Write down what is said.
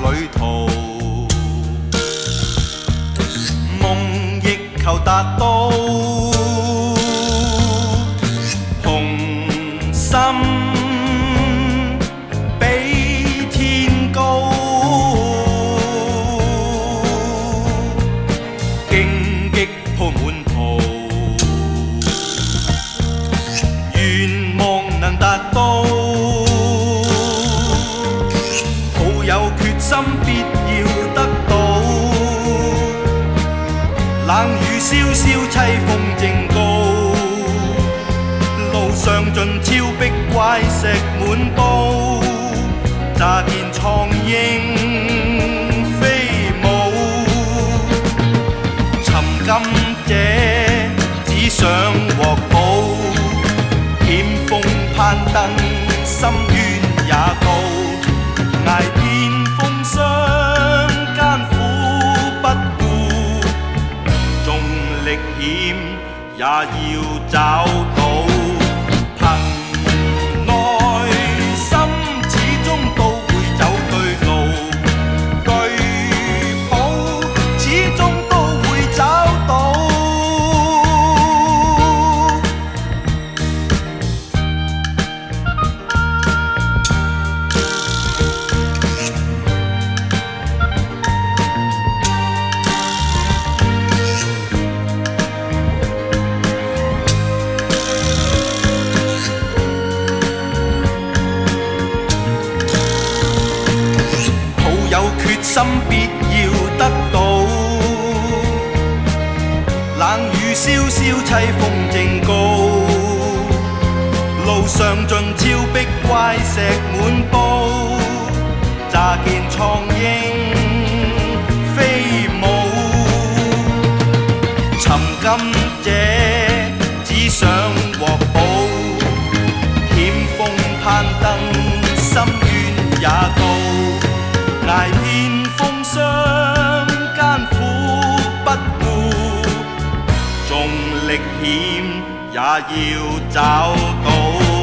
旅途，夢亦求達到，雄心比天高，荊棘鋪滿途，願望能達到。有決心必要得到，冷雨蕭蕭凄風正高，路上盡峭壁怪石滿布，乍見蒼鷹飛舞，尋金者只想獲寶，險峰攀登深淵也高，捱遍風霜艱苦不顧，縱歷險也要找到。憑內心始終都會走對路，據抱始終都會找到。決心必要得到，冷雨蕭蕭凄風正高，路上盡峭壁怪石滿布，乍見蒼鷹飛舞，尋金者只想獲寶，險峰攀登深淵也高，捱遍風霜艱苦不顧，縱歷險也要找到。